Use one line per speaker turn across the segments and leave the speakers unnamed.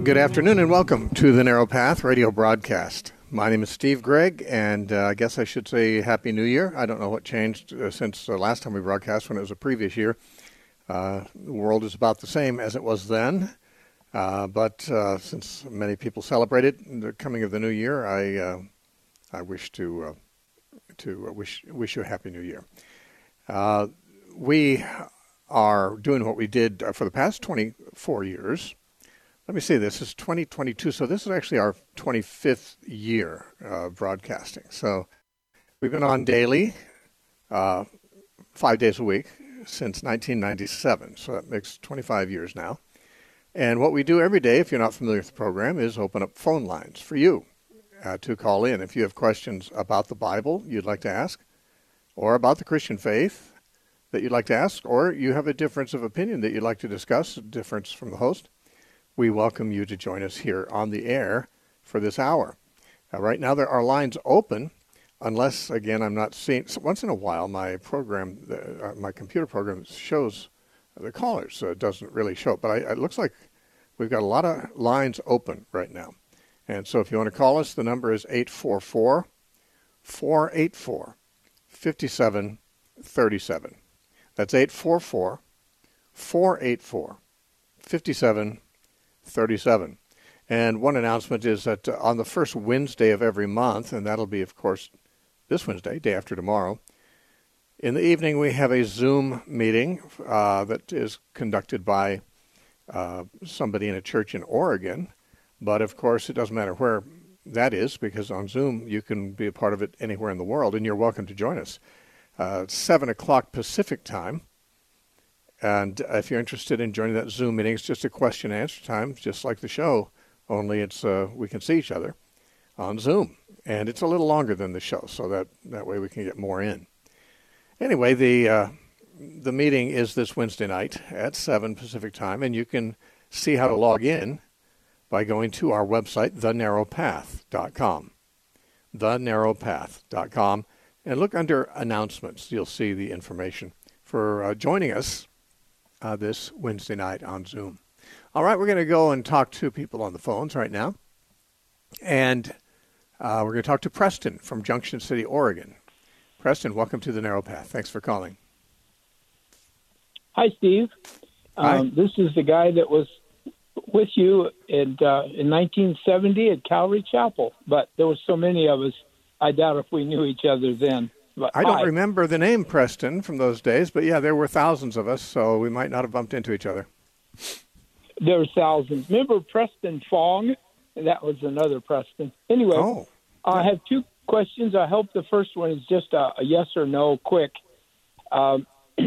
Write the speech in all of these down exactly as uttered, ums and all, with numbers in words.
Good afternoon and welcome to the Narrow Path radio broadcast. My name is Steve Gregg, and uh, I guess I should say Happy New Year. I don't know what changed uh, since the last time we broadcast when it was a previous year. Uh, the world is about the same as it was then, uh, but uh, since many people celebrated the coming of the new year, I uh, I wish to uh, to wish wish you a Happy New Year. Uh, we are doing what we did for the past twenty-four years. Let me see, this is twenty twenty-two, so this is actually our twenty-fifth year of broadcasting. So we've been on daily, uh, five days a week, since nineteen ninety-seven, so that makes twenty-five years now. And what we do every day, if you're not familiar with the program, is open up phone lines for you uh, to call in. If you have questions about the Bible you'd like to ask, or about the Christian faith that you'd like to ask, or you have a difference of opinion that you'd like to discuss, a difference from the host, we welcome you to join us here on the air for this hour. Uh, right now there are lines open, unless, again, I'm not seeing, so once in a while my program, uh, my computer program shows the callers, so it doesn't really show. But I, it looks like we've got a lot of lines open right now. And so if you want to call us, the number is eight four four, four eight four, five seven three seven. That's eight four four, four eight four, five seven thirty-seven. And one announcement is that uh, on the first Wednesday of every month, and that'll be, of course, this Wednesday, day after tomorrow, in the evening we have a Zoom meeting uh, that is conducted by uh, somebody in a church in Oregon. But, of course, it doesn't matter where that is, because on Zoom you can be a part of it anywhere in the world, and you're welcome to join us. Uh, it's seven o'clock Pacific time. And if you're interested in joining that Zoom meeting, it's just a question and answer time, just like the show, only it's uh, we can see each other on Zoom. And it's a little longer than the show, so that, that way we can get more in. Anyway, the uh, the meeting is this Wednesday night at seven Pacific time, and you can see how to log in by going to our website, the narrow path dot com. the narrow path dot com. And look under announcements. You'll see the information for uh, joining us Uh, this Wednesday night on Zoom. All right, we're going to go and talk to people on the phones right now. And uh, we're going to talk to Preston from Junction City, Oregon. Preston, welcome to the Narrow Path. Thanks for calling.
Hi, Steve.
Hi.
Um, this is the guy that was with you in, uh, in nineteen seventy at Calvary Chapel. But there were so many of us, I doubt if we knew each other then. But
I don't
hi.
remember the name Preston from those days, but yeah, there were thousands of us, so we might not have bumped into each other.
There were thousands. Remember Preston Fong? That was another Preston. Anyway,
oh,
I have two questions. I hope the first one is just a, a yes or no, quick. Um,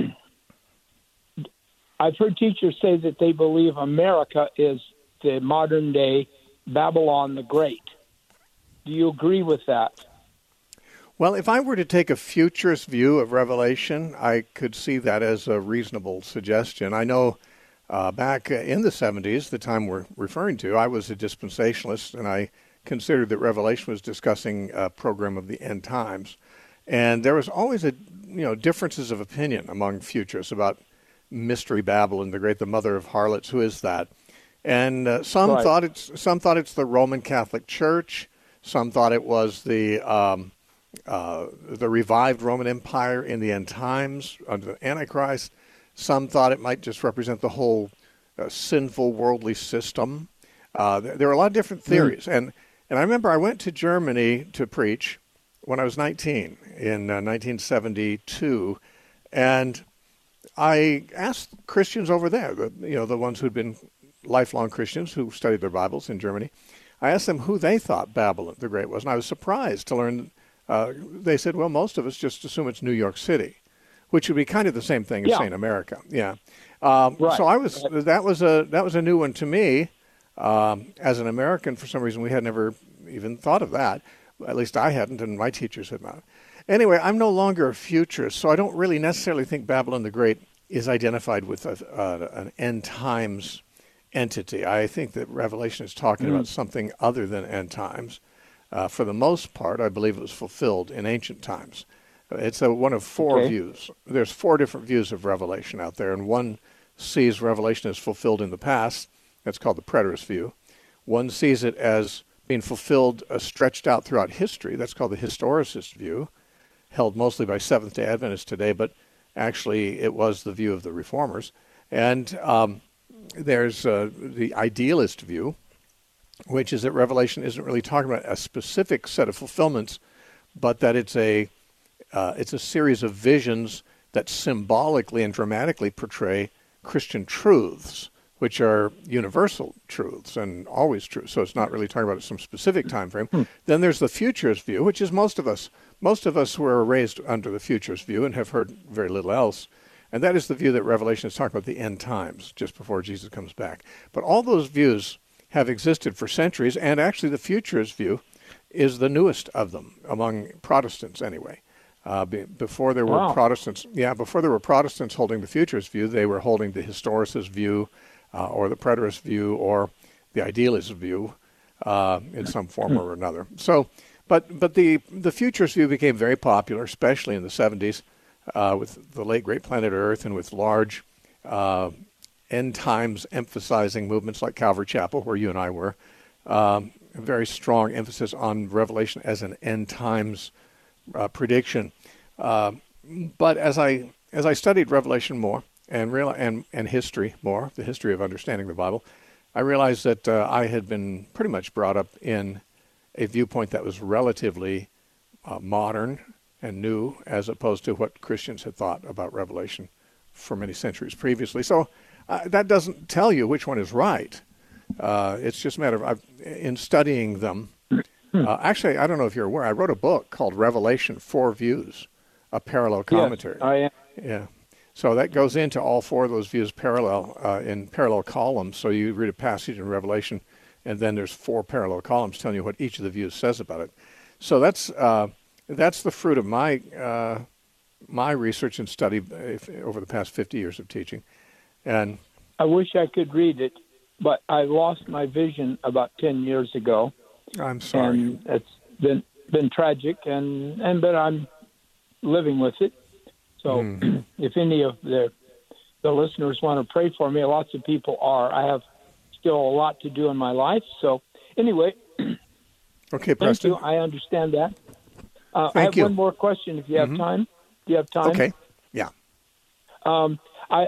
I've heard teachers say that they believe America is the modern-day Babylon the Great. Do you agree with that?
Well, if I were to take a futurist view of Revelation, I could see that as a reasonable suggestion. I know uh, back in the seventies, the time we're referring to, I was a dispensationalist, and I considered that Revelation was discussing a program of the end times. And there was always a you know differences of opinion among futurists about Mystery Babylon, the great, the mother of harlots. Who is that? And uh, some
right.
thought it's some thought it's the Roman Catholic Church. Some thought it was the um, Uh, the revived Roman Empire in the end times under the Antichrist. Some thought it might just represent the whole uh, sinful worldly system. Uh, there, there were a lot of different theories. Mm. And and I remember I went to Germany to preach when I was nineteen in uh, nineteen seventy-two. And I asked Christians over there, the, you know, the ones who'd been lifelong Christians who studied their Bibles in Germany. I asked them who they thought Babylon the Great was. And I was surprised to learn Uh, they said, well, most of us just assume it's New York City, which would be kind of the same thing as
yeah.
saying America. Yeah. Um,
right.
So I was that was a that was a new one to me. Um, as an American, for some reason, we had never even thought of that. At least I hadn't, and my teachers had not. Anyway, I'm no longer a futurist, so I don't really necessarily think Babylon the Great is identified with a, uh, an end times entity. I think that Revelation is talking mm. about something other than end times. Uh, for the most part, I believe it was fulfilled in ancient times. It's a, one of four
okay.
views. There's four different views of Revelation out there, and one sees Revelation as fulfilled in the past. That's called the preterist view. One sees it as being fulfilled, uh, stretched out throughout history. That's called the historicist view, held mostly by Seventh-day Adventists today, but actually it was the view of the Reformers. And um, there's uh, the idealist view, which is that Revelation isn't really talking about a specific set of fulfillments, but that it's a uh, it's a series of visions that symbolically and dramatically portray Christian truths, which are universal truths and always true. So it's not really talking about some specific time frame. Hmm. Then there's the futurist view, which is most of us. Most of us were raised under the futurist view and have heard very little else. And that is the view that Revelation is talking about the end times, just before Jesus comes back. But all those views have existed for centuries, and actually the futurist view is the newest of them, among Protestants anyway. Uh, be, before there were
wow.
Protestants, yeah, before there were Protestants holding the futurist view, they were holding the historicist view, uh, or the preterist view, or the idealist view, uh, in some form or another. So, but but the the futurist view became very popular, especially in the seventies, uh, with the late great Planet Earth, and with large uh, end times emphasizing movements like Calvary Chapel, where you and I were. Um, a very strong emphasis on Revelation as an end times Uh, prediction, uh, but as I as I studied Revelation more and real and and history more, the history of understanding the Bible, I realized that uh, I had been pretty much brought up in a viewpoint that was relatively uh, modern and new, as opposed to what Christians had thought about Revelation for many centuries previously. So uh, that doesn't tell you which one is right. Uh, it's just a matter of I've, in studying them. Uh, actually, I don't know if you're aware, I wrote a book called Revelation, Four Views, a parallel commentary.
Yes, I am.
Yeah. So that goes into all four of those views parallel, uh, in parallel columns. So you read a passage in Revelation, and then there's four parallel columns telling you what each of the views says about it. So that's uh, that's the fruit of my uh, my research and study if, over the past fifty years of teaching. And
I wish I could read it, but I lost my vision about ten years ago.
I'm sorry.
And it's been been tragic, and, and but I'm living with it. So mm. if any of the the listeners want to pray for me, lots of people are. I have still a lot to do in my life. So anyway,
okay,
thank
Preston.
you. I understand that. Uh,
Thank
I have
you.
one more question, if you have
mm-hmm.
time. Do you have time?
Okay. Yeah.
Um, I.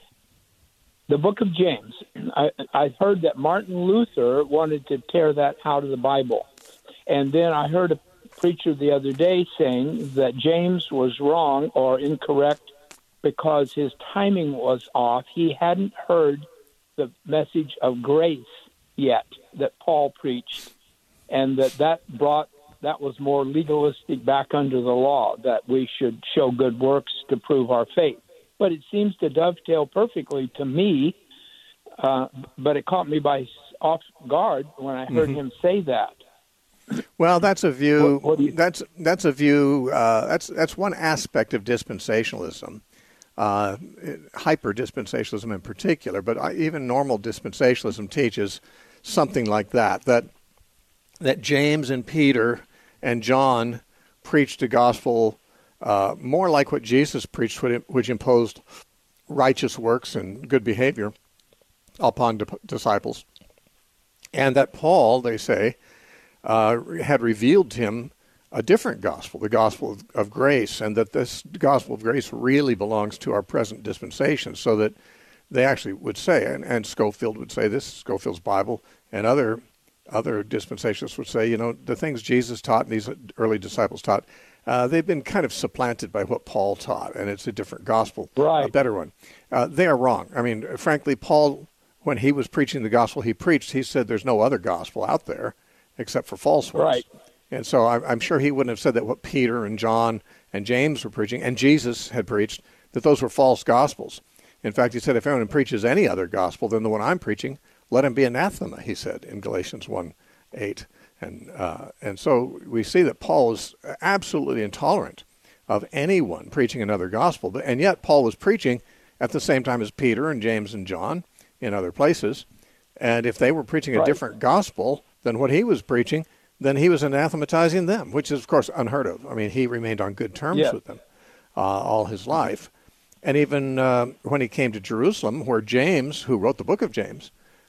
The book of James, I, I heard that Martin Luther wanted to tear that out of the Bible. And then I heard a preacher the other day saying that James was wrong or incorrect because his timing was off. He hadn't heard the message of grace yet that Paul preached, and that that brought that was more legalistic back under the law, that we should show good works to prove our faith. But it seems to dovetail perfectly to me, uh, but it caught me by off guard when I heard mm-hmm. him say that.
Well, that's a view.
What, what you...
That's that's a view. Uh, that's that's one aspect of dispensationalism, uh, hyper dispensationalism in particular. But I, even normal dispensationalism teaches something like that. That that James and Peter and John preached a gospel. Uh, more like what Jesus preached, which imposed righteous works and good behavior upon di- disciples. And that Paul, they say, uh, had revealed to him a different gospel, the gospel of, of grace, and that this gospel of grace really belongs to our present dispensation, so that they actually would say, and, and Scofield would say this, Scofield's Bible, and other other dispensationalists would say, you know, the things Jesus taught and these early disciples taught, Uh, they've been kind of supplanted by what Paul taught, and it's a different gospel,
right.
a better one. Uh, they are wrong. I mean, frankly, Paul, when he was preaching the gospel he preached, he said there's no other gospel out there except for false ones.
Right.
And so I'm, I'm sure he wouldn't have said that what Peter and John and James were preaching, and Jesus had preached, that those were false gospels. In fact, he said, if anyone preaches any other gospel than the one I'm preaching, let him be anathema, he said in Galatians one eight. And uh, and so we see that Paul is absolutely intolerant of anyone preaching another gospel. But, and yet Paul was preaching at the same time as Peter and James and John in other places. And if they were preaching a
right.
different gospel than what he was preaching, then he was anathematizing them, which is, of course, unheard of. I mean, he remained on good terms
yeah.
with them uh, all his life. And even uh, when he came to Jerusalem, where James, who wrote the book of James,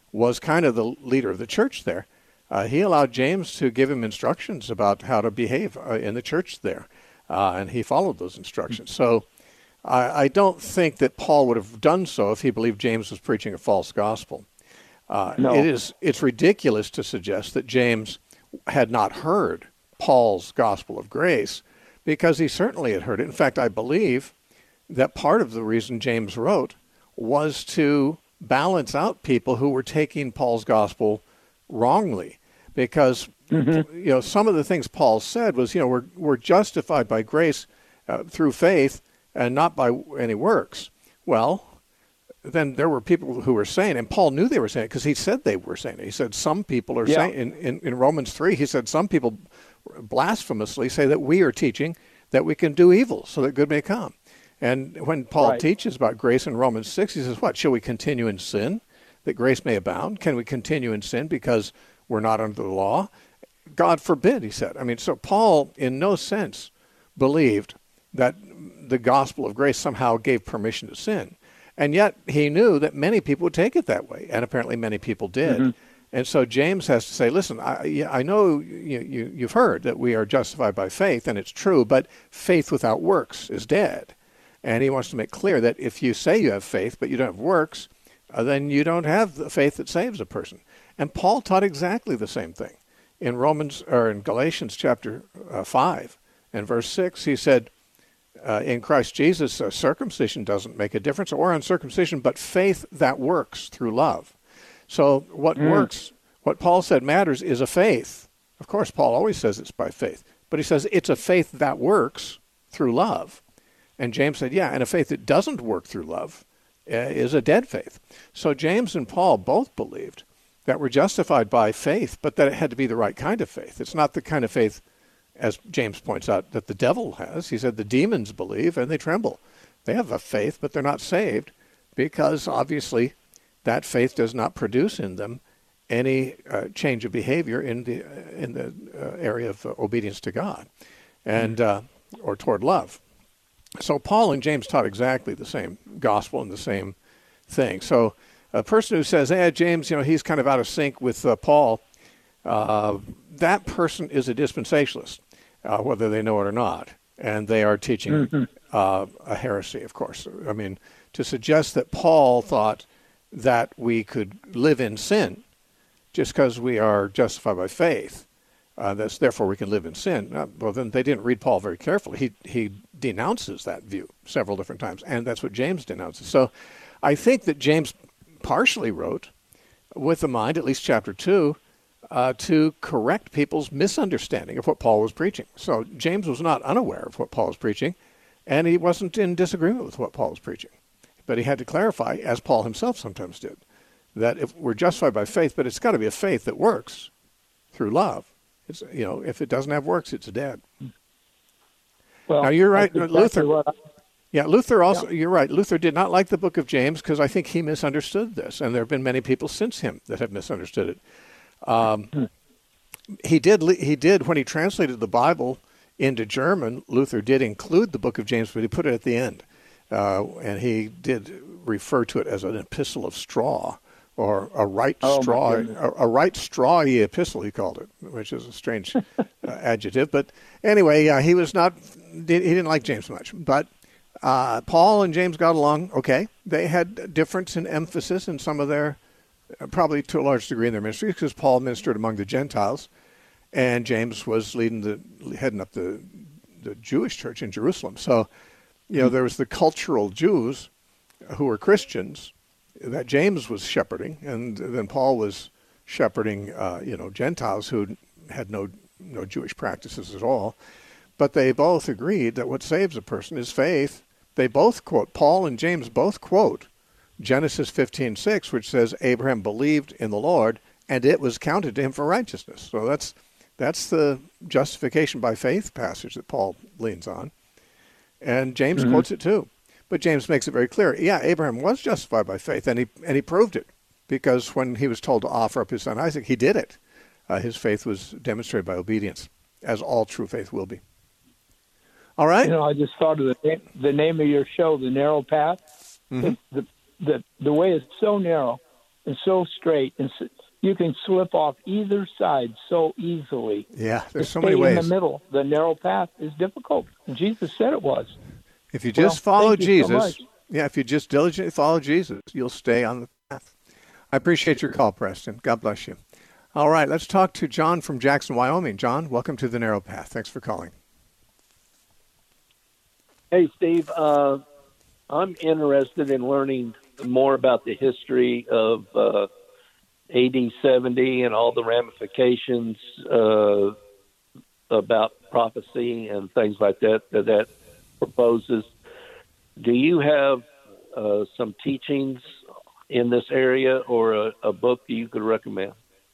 was kind of the leader of the church there. Uh, he allowed James to give him instructions about how to behave uh, in the church there, uh, and he followed those instructions. So I, I don't think that Paul would have done so if he believed James was preaching a false gospel. Uh,
No.
It is it's ridiculous to suggest that James had not heard Paul's gospel of grace, because he certainly had heard it. In fact, I believe that part of the reason James wrote was to balance out people who were taking Paul's gospel wrongly, because mm-hmm. you know, some of the things Paul said was, you know, we're we're justified by grace uh, through faith and not by any works. Well, then there were people who were saying, and Paul knew they were saying it because he said they were saying it. He said some people are
yeah.
saying, in, in, in Romans three, he said some people blasphemously say that we are teaching that we can do evil so that good may come. And when Paul
right.
teaches about grace in Romans six, he says, what, shall we continue in sin that grace may abound? Can we continue in sin because we're not under the law? God forbid, he said. I mean, so Paul in no sense believed that the gospel of grace somehow gave permission to sin. And yet he knew that many people would take it that way, and apparently many people did. Mm-hmm. And so James has to say, listen, I, I know you, you, you've heard that we are justified by faith, and it's true, but faith without works is dead. And he wants to make clear that if you say you have faith, but you don't have works, uh, then you don't have the faith that saves a person. And Paul taught exactly the same thing. In Romans, or in Galatians chapter uh, five and verse six, he said, Uh, in Christ Jesus, uh, circumcision doesn't make a difference, or uncircumcision, but faith that works through love. So what mm. works, what Paul said matters is a faith. Of course, Paul always says it's by faith, but he says it's a faith that works through love. And James said, yeah, and a faith that doesn't work through love uh, is a dead faith. So James and Paul both believed that we're justified by faith, but that it had to be the right kind of faith. It's not the kind of faith, as James points out, that the devil has. He said the demons believe and they tremble. They have a faith, but they're not saved because obviously that faith does not produce in them any uh, change of behavior in the uh, in the uh, area of uh, obedience to God and uh, or toward love. So Paul and James taught exactly the same gospel and the same thing. So a person who says, "Hey, James, you know, he's kind of out of sync with uh, Paul," uh, that person is a dispensationalist. Uh, whether they know it or not, and they are teaching mm-hmm. uh, a heresy, of course. I mean, to suggest that Paul thought that we could live in sin just because we are justified by faith, uh, that's therefore we can live in sin. Uh, well, then they didn't read Paul very carefully. He he denounces that view several different times, and that's what James denounces. So I think that James partially wrote with the mind, at least chapter two, Uh, to correct people's misunderstanding of what Paul was preaching. So James was not unaware of what Paul was preaching, and he wasn't in disagreement with what Paul was preaching. But he had to clarify, as Paul himself sometimes did, that if we're justified by faith, but it's got to be a faith that works through love. It's, you know, if it doesn't have works, it's dead.
Well,
now you're right, exactly Luther.
I,
yeah, Luther also.
Yeah.
You're right. Luther did not like the book of James because I think he misunderstood this, and there have been many people since him that have misunderstood it. Um, he did, he did, when he translated the Bible into German, Luther did include the book of James, but he put it at the end. Uh, and he did refer to it as an epistle of straw, or a right
oh,
straw, a, a right strawy epistle, he called it, which is a strange uh, adjective. But anyway, uh, he was not, he didn't like James much. But uh, Paul and James got along okay. They had difference in emphasis in some of their probably to a large degree in their ministry, because Paul ministered among the Gentiles, and James was leading the heading up the the Jewish church in Jerusalem. So, you know, there was the cultural Jews who were Christians that James was shepherding, and then Paul was shepherding, uh, you know, Gentiles who had no no Jewish practices at all. But they both agreed that what saves a person is faith. They both quote, Paul and James both quote Genesis fifteen six, which says Abraham believed in the Lord, and it was counted to him for righteousness. So that's that's the justification by faith passage that Paul leans on. And James mm-hmm. quotes it too. But James makes it very clear, yeah, Abraham was justified by faith, and he and he proved it, because when he was told to offer up his son Isaac, he did it. Uh, his faith was demonstrated by obedience, as all true faith will be. All right?
You know, I just thought of the name, the name of your show, The Narrow Path. Mm-hmm. The, the, the way is so narrow and so straight, and so, you can slip off either side so easily.
Yeah, there's
to
so
stay
many ways.
In the middle, the narrow path is difficult. And Jesus said it was.
If you just
well,
follow
thank you so
Jesus,
much.
yeah, if you just diligently follow Jesus, you'll stay on the path. I appreciate your call, Preston. God bless you. All right, let's talk to John from Jackson, Wyoming. John, welcome to the Narrow Path. Thanks for calling.
Hey, Steve. Uh, I'm interested in learning more about the history of uh, A D seventy and all the ramifications uh, about prophecy and things like that that, that proposes. Do you have uh, some teachings in this area or a, a book that you could recommend?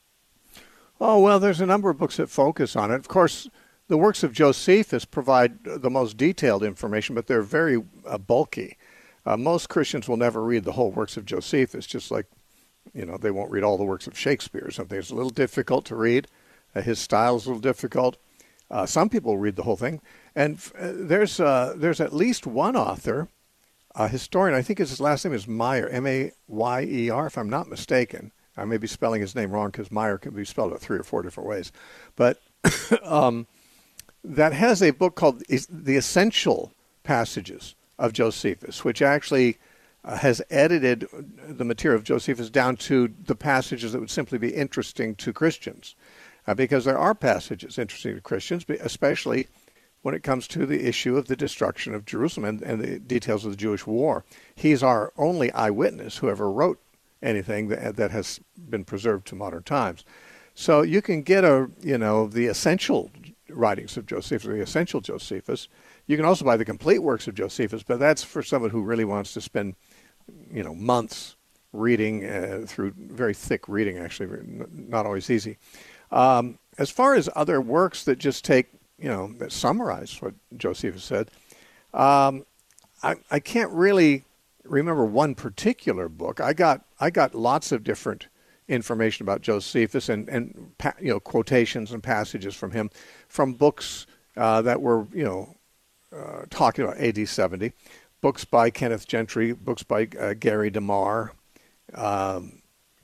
Oh, well, there's a number of books that focus on it. Of course, the works of Josephus provide the most detailed information, but they're very uh, bulky. Uh, most Christians will never read the whole works of Josephus, just like, you know, they won't read all the works of Shakespeare or something. It's a little difficult to read. Uh, his style is a little difficult. Uh, some people read the whole thing. And uh, there's uh, there's at least one author, a historian, I think his last name is Meyer, M A Y E R, if I'm not mistaken. I may be spelling his name wrong because Meyer can be spelled out three or four different ways. But um, that has a book called The Essential Passages of Josephus, which actually uh, has edited the material of Josephus down to the passages that would simply be interesting to Christians. Uh, because there are passages interesting to Christians, especially when it comes to the issue of the destruction of Jerusalem and, and the details of the Jewish war. He's our only eyewitness who ever wrote anything that, that has been preserved to modern times. So you can get a, you know, the essential writings of Josephus, the essential Josephus. You can also buy the complete works of Josephus, but that's for someone who really wants to spend, you know, months reading uh, through very thick reading, actually, not always easy. Um, as far as other works that just take, you know, that summarize what Josephus said, um, I, I can't really remember one particular book. I got I got lots of different information about Josephus and and you know quotations and passages from him from books uh, that were you know uh, talking about A D seventy, books by Kenneth Gentry, books by uh, Gary DeMar, um,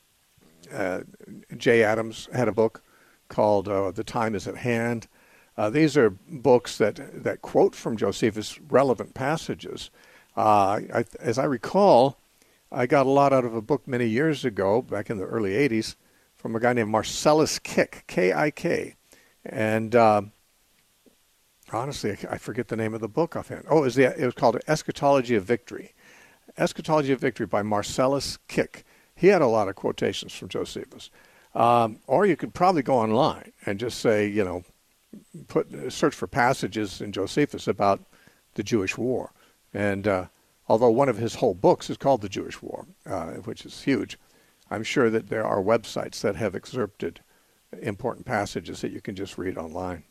uh, Jay Adams had a book called uh, The Time Is at Hand. Uh, these are books that, that quote from Josephus relevant passages. Uh, I, as I recall, I got a lot out of a book many years ago, back in the early eighties, from a guy named Marcellus Kik, K I K. And uh, honestly, I forget the name of the book offhand. Oh, it was, the, it was called Eschatology of Victory. Eschatology of Victory by Marcellus Kik. He had a lot of quotations from Josephus. Um, or you could probably go online and just say, you know, put search for passages in Josephus about the Jewish war. And uh, although one of his whole books is called The Jewish War, uh, which is huge, I'm sure that there are websites that have excerpted important passages that you can just read online.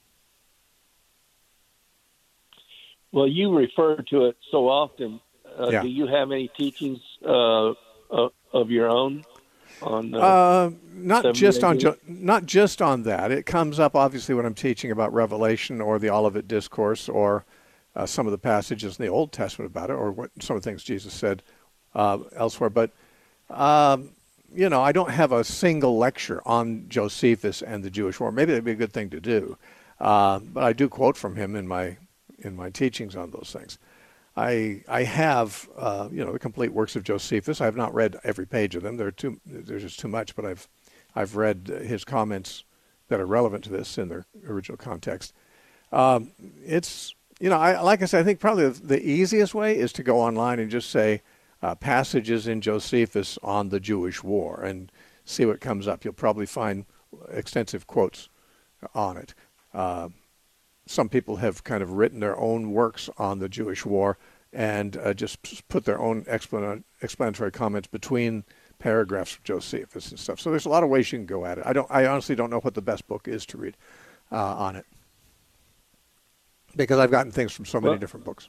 Well, you refer to it so often. Uh,
yeah.
Do you have any teachings uh, uh, of your own? On, uh,
uh, not just on jo- not just on that. It comes up obviously when I'm teaching about Revelation or the Olivet Discourse or uh, some of the passages in the Old Testament about it, or what some of the things Jesus said uh, elsewhere. But um, you know, I don't have a single lecture on Josephus and the Jewish war. Maybe that'd be a good thing to do. Uh, but I do quote from him in my in my teachings on those things. I I have uh, you know the complete works of Josephus. I have not read every page of them. There are too there's just too much. But I've I've read his comments that are relevant to this in their original context. Um, it's you know I like I said I think probably the easiest way is to go online and just say uh, passages in Josephus on the Jewish war and see what comes up. You'll probably find extensive quotes on it. Uh, Some people have kind of written their own works on the Jewish war and uh, just put their own explan- explanatory comments between paragraphs of Josephus and stuff. So there's a lot of ways you can go at it. I don't. I honestly don't know what the best book is to read uh, on it because I've gotten things from so many
well,
different books.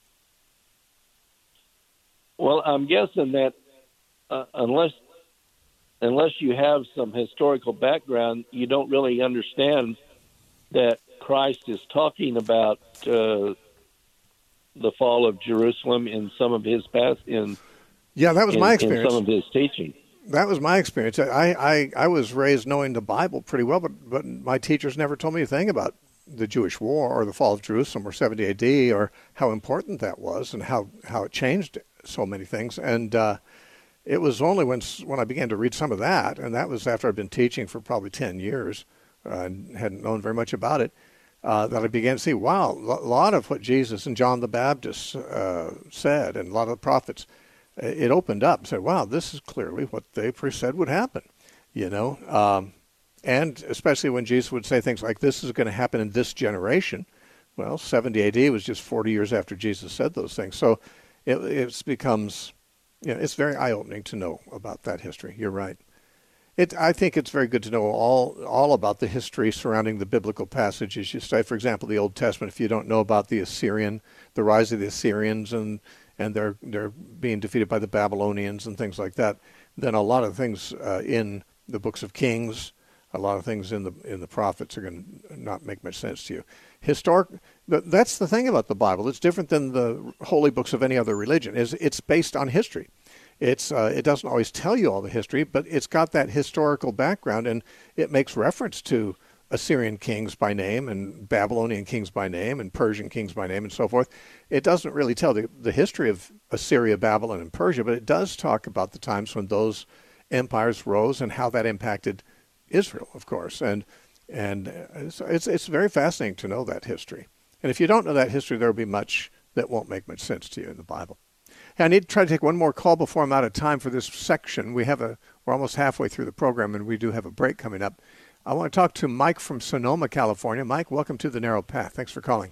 Well, I'm guessing that uh, unless unless you have some historical background, you don't really understand that Christ is talking about uh, the fall of Jerusalem in some of his past in
yeah that was
in,
my experience
in some of his teaching.
that was my experience. I, I, I was raised knowing the Bible pretty well, but, but my teachers never told me a thing about the Jewish War or the fall of Jerusalem or seventy A D or how important that was and how, how it changed so many things. And uh, it was only when when I began to read some of that, and that was after I'd been teaching for probably ten years uh, and hadn't known very much about it, uh, that I began to see, wow, a lot of what Jesus and John the Baptist uh, said and a lot of the prophets, it opened up and said, wow, this is clearly what they said would happen, you know. Um, and especially when Jesus would say things like, this is going to happen in this generation. Well, seventy A D was just forty years after Jesus said those things. So it it's becomes, you know, it's very eye-opening to know about that history. You're right. It, I think it's very good to know all all about the history surrounding the biblical passages you study. For example, the Old Testament, if you don't know about the Assyrian, the rise of the Assyrians and and they're they're being defeated by the Babylonians and things like that, then a lot of things uh, in the books of Kings, a lot of things in the in the prophets are going to not make much sense to you. Historic, but that's the thing about the Bible. It's different than the holy books of any other religion. Is it's based on history. It's uh, it doesn't always tell you all the history, but it's got that historical background, and it makes reference to Assyrian kings by name and Babylonian kings by name and Persian kings by name and so forth. It doesn't really tell the, the history of Assyria, Babylon, and Persia, but it does talk about the times when those empires rose and how that impacted Israel, of course. And and it's it's, it's very fascinating to know that history. And if you don't know that history, there will be much that won't make much sense to you in the Bible. Hey, I need to try to take one more call before I'm out of time for this section. We have a we're almost halfway through the program, and we do have a break coming up. I want to talk to Mike from Sonoma, California. Mike, welcome to The Narrow Path. Thanks for calling.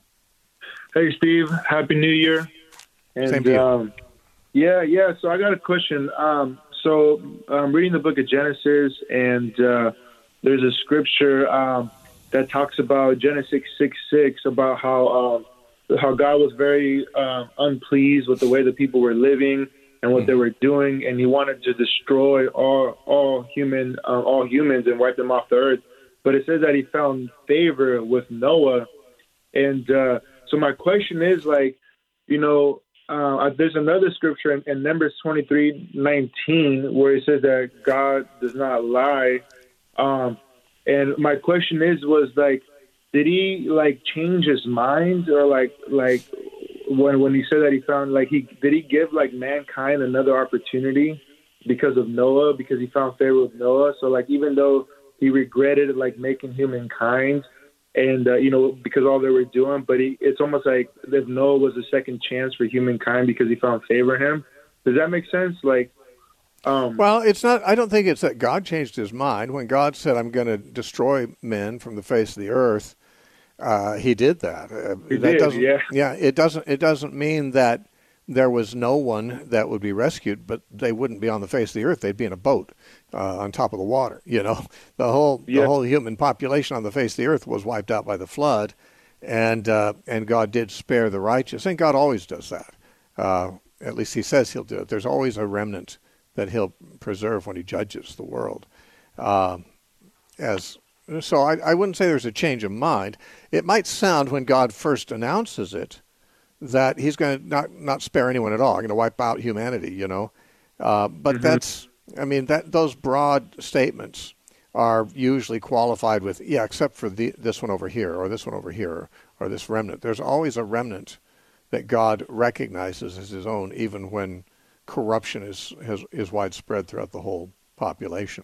Hey, Steve. Happy New Year. And,
Same to you.
Um, yeah, yeah. So I got a question. Um, so I'm reading the book of Genesis, and uh, there's a scripture um, that talks about Genesis six six about how um, how God was very uh, unpleased with the way the people were living and what they were doing, and he wanted to destroy all all human uh, all humans and wipe them off the earth. But it says that he found favor with Noah, and uh, so my question is, like, you know, uh, there's another scripture in, in Numbers twenty-three nineteen where it says that God does not lie, um, and my question is, was like, did he like change his mind, or like like? When when he said that he found, like, he did he give like mankind another opportunity because of Noah, because he found favor with Noah? So like, even though he regretted like making humankind and uh, you know, because all they were doing, but he, it's almost like if Noah was a second chance for humankind because he found favor in him. Does that make sense? Like, um,
well, it's not. I don't think it's that God changed his mind when God said, "I'm going to destroy men from the face of the earth." Uh, he did that. Uh,
he
that
did,
doesn't,
yeah.
Yeah, it doesn't. It doesn't mean that there was no one that would be rescued, but they wouldn't be on the face of the earth. They'd be in a boat uh, on top of the water. You know, the whole
yeah.
the whole human population on the face of the earth was wiped out by the flood, and uh, and God did spare the righteous, and God always does that. Uh, at least He says He'll do it. There's always a remnant that He'll preserve when He judges the world. Uh, as So I, I wouldn't say there's a change of mind. It might sound, when God first announces it, that he's going to not, not spare anyone at all, going to wipe out humanity, you know. Uh, but mm-hmm. that's, I mean, that those broad statements are usually qualified with, yeah, except for the, this one over here, or this one over here, or this remnant. There's always a remnant that God recognizes as his own, even when corruption is, has, is widespread throughout the whole population.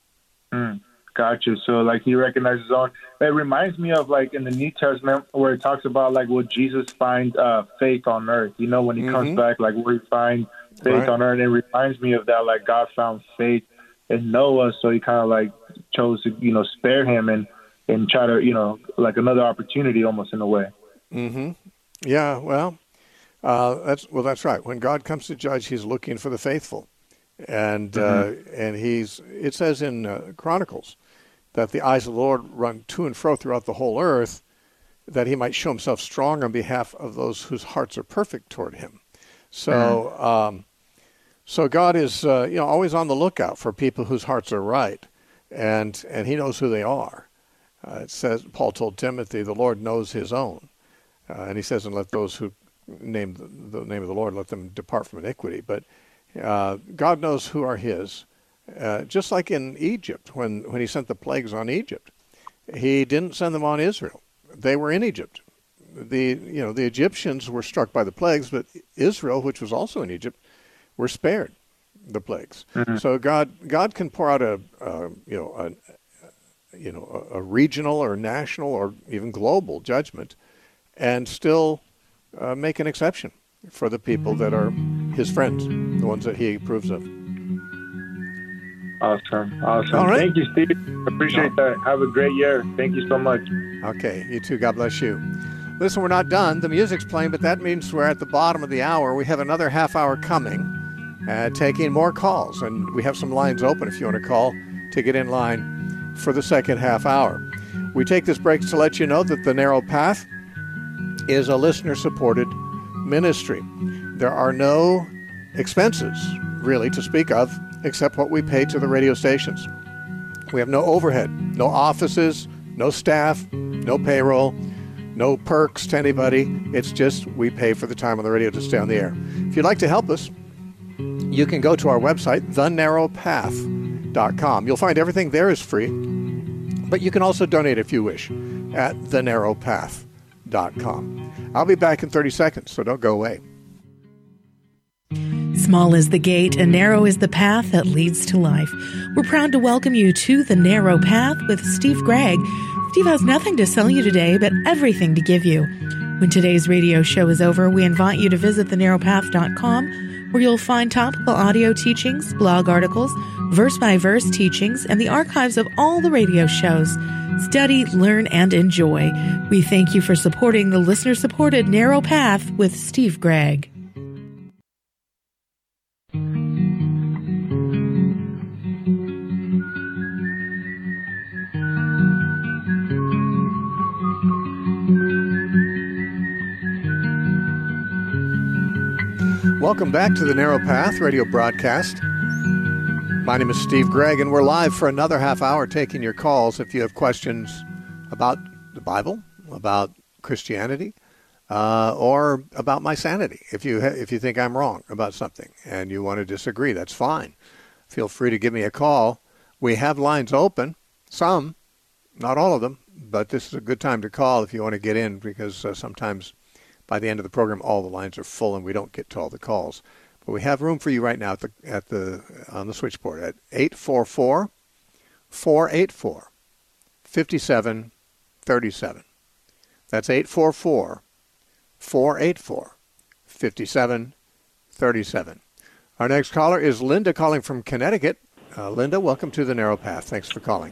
Mm. Gotcha. So, like, he recognizes his own. It reminds me of, like, in the New Testament where it talks about, like, will Jesus find uh, faith on earth? You know, when he mm-hmm. comes back, like, will he find faith right. on earth? And it reminds me of that, like, God found faith in Noah, so he kind of, like, chose to, you know, spare him and, and try to, you know, like, another opportunity almost in a way.
Mm-hmm. Yeah, well, uh, that's well, that's right. When God comes to judge, he's looking for the faithful. And mm-hmm. uh, and he's, it says in uh, Chronicles that the eyes of the Lord run to and fro throughout the whole earth, that he might show himself strong on behalf of those whose hearts are perfect toward him. So mm-hmm. um, so God is uh, you know, always on the lookout for people whose hearts are right, and and he knows who they are. Uh, it says, Paul told Timothy, the Lord knows his own, uh, and he says, and let those who name the, the name of the Lord, let them depart from iniquity. But Uh, God knows who are his, Uh, just like in Egypt, when, when he sent the plagues on Egypt, he didn't send them on Israel. They were in Egypt. The you know the Egyptians were struck by the plagues, but Israel, which was also in Egypt, were spared the plagues. Mm-hmm. So God God can pour out a, a you know a, you know a, a regional or national or even global judgment, and still uh, make an exception for the people that are his friends, the ones that he approves of.
Awesome, awesome.
All right.
Thank you, Steve. Appreciate no. that. Have a great year. Thank you so much.
Okay, you too. God bless you. Listen, we're not done. The music's playing, but that means we're at the bottom of the hour. We have another half hour coming, uh, taking more calls, and we have some lines open if you want to call to get in line for the second half hour. We take this break to let you know that The Narrow Path is a listener-supported ministry. There are no expenses, really, to speak of, except what we pay to the radio stations. We have no overhead, no offices, no staff, no payroll, no perks to anybody. It's just we pay for the time on the radio to stay on the air. If you'd like to help us, you can go to our website, the narrow path dot com. You'll find everything there is free, but you can also donate if you wish at the narrow path dot com. I'll be back in thirty seconds, so don't go away.
Small is the gate and narrow is the path that leads to life. We're proud to welcome you to The Narrow Path with Steve Gregg. Steve has nothing to sell you today, but everything to give you. When today's radio show is over, we invite you to visit the narrow path dot com, where you'll find topical audio teachings, blog articles, verse-by-verse teachings, and the archives of all the radio shows. Study, learn, and enjoy. We thank you for supporting the listener-supported Narrow Path with Steve Gregg.
Welcome back to the Narrow Path radio broadcast. My name is Steve Gregg, and we're live for another half hour taking your calls if you have questions about the Bible, about Christianity, uh, or about my sanity. If you ha- if you think I'm wrong about something and you want to disagree, that's fine. Feel free to give me a call. We have lines open, some, not all of them, but this is a good time to call if you want to get in, because uh, sometimes by the end of the program, all the lines are full and we don't get to all the calls. But we have room for you right now at the, at the on the switchboard at eight four four, four eight four, five seven three seven. That's eight four four, four eight four, five seven three seven. Our next caller is Linda calling from Connecticut. Uh, Linda, welcome to The Narrow Path. Thanks for calling.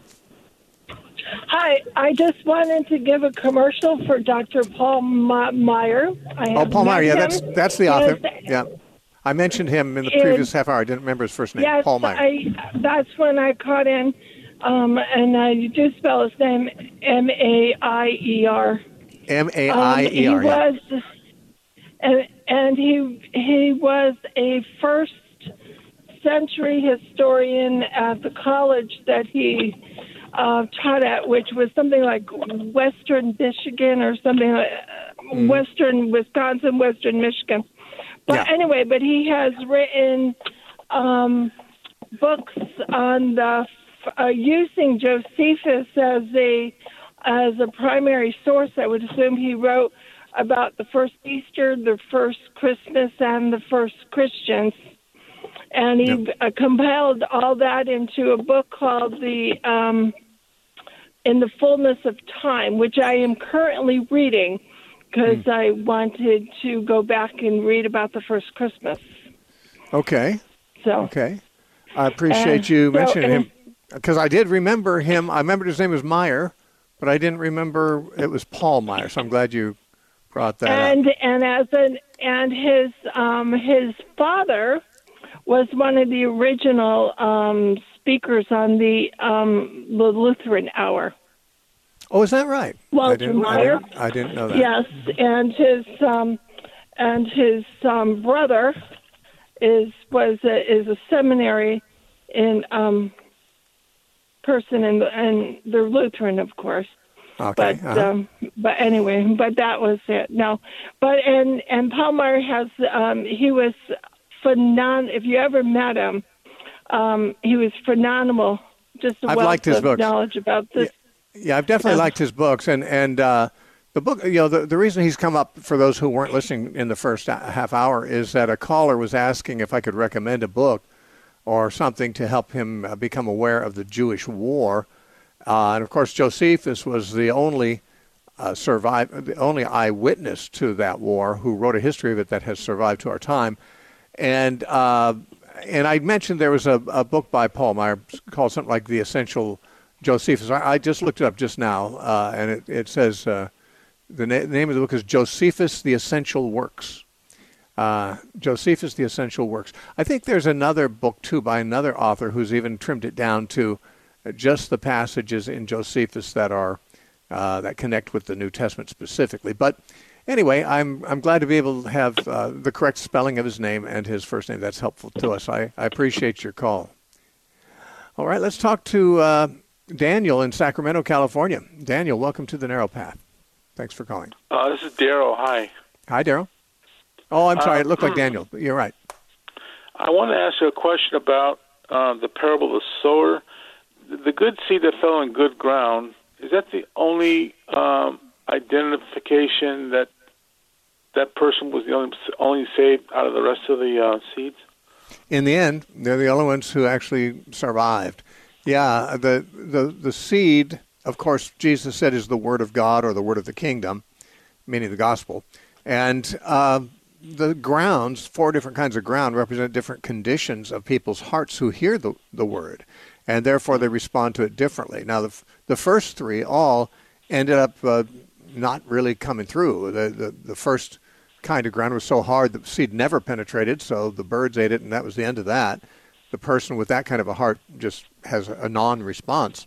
Hi, I just wanted to give a commercial for Doctor Paul Meyer. I
oh, Paul Meyer, yeah,
him.
that's that's the author.
Yes,
yeah, I mentioned him in the
and,
previous half hour. I didn't remember his first name.
Yes,
Paul Meyer.
I, that's when I caught in, um, and I do spell his name M A I E R.
M A I E R.
Um, he
yeah.
was, and, and he he was a first century historian at the college that he uh, taught at, which was something like Western Michigan or something like mm. Western Wisconsin, Western Michigan. But
yeah.
anyway, but he has written um, books on the uh, using Josephus as a as a primary source. I would assume he wrote about the first Easter, the first Christmas, and the first Christians. And he yep. uh, compiled all that into a book called the um, In the Fullness of Time, which I am currently reading because mm. I wanted to go back and read about the first Christmas.
Okay.
So
okay, I appreciate
uh,
you
so,
mentioning
and,
him, because I did remember him. I remembered his name was Meyer, but I didn't remember it was Paul Meyer. So I'm glad you brought that
and,
up.
And as an and his um, his father was one of the original um, speakers on the, um, the Lutheran Hour.
Oh, is that right?
Walter
I
Meyer.
I didn't, I didn't know that.
Yes, and his um, and his um, brother is was a, is a seminary in um, person, and and they're Lutheran, of course.
Okay.
But
uh-huh.
um, but anyway, but that was it. No, but and and Paul Meyer has um, he was. Phenom- if you ever met him, um, he was phenomenal. Just a
I've
wealth
liked his
of
books.
knowledge about this.
Yeah, yeah I've definitely
Yeah.
liked his books, and and uh, the book. You know, the the reason he's come up for those who weren't listening in the first half hour is that a caller was asking if I could recommend a book or something to help him uh, become aware of the Jewish war, uh, and of course Josephus was the only uh, survive the only eyewitness to that war who wrote a history of it that has survived to our time, and. Uh, And I mentioned there was a, a book by Paul Meyer called something like The Essential Josephus. I, I just looked it up just now, uh, and it, it says uh, the, na- the name of the book is Josephus, The Essential Works. Uh, Josephus, The Essential Works. I think there's another book, too, by another author who's even trimmed it down to just the passages in Josephus that are uh, that connect with the New Testament specifically. But anyway, I'm I'm glad to be able to have uh, the correct spelling of his name and his first name. That's helpful to us. I, I appreciate your call. All right, let's talk to uh, Daniel in Sacramento, California. Daniel, welcome to the Narrow Path. Thanks for calling.
Uh, this is Daryl. Hi.
Hi, Daryl. Oh, I'm sorry.
Uh,
It looked like Daniel. But you're right.
I want to ask you a question about uh, the parable of the sower. The good seed that fell on good ground, is that the only um, identification that that person was the only only saved out of the rest of the uh, seeds?
In the end, they're the only ones who actually survived. Yeah, the, the, the seed, of course, Jesus said is the word of God or the word of the kingdom, meaning the gospel. And uh, the grounds, four different kinds of ground, represent different conditions of people's hearts who hear the, the word, and therefore they respond to it differently. Now, the, the first three all ended up uh, not really coming through. The, the, the first kind of ground was so hard the seed never penetrated, so the birds ate it, and that was the end of that. The person with that kind of a heart just has a non-response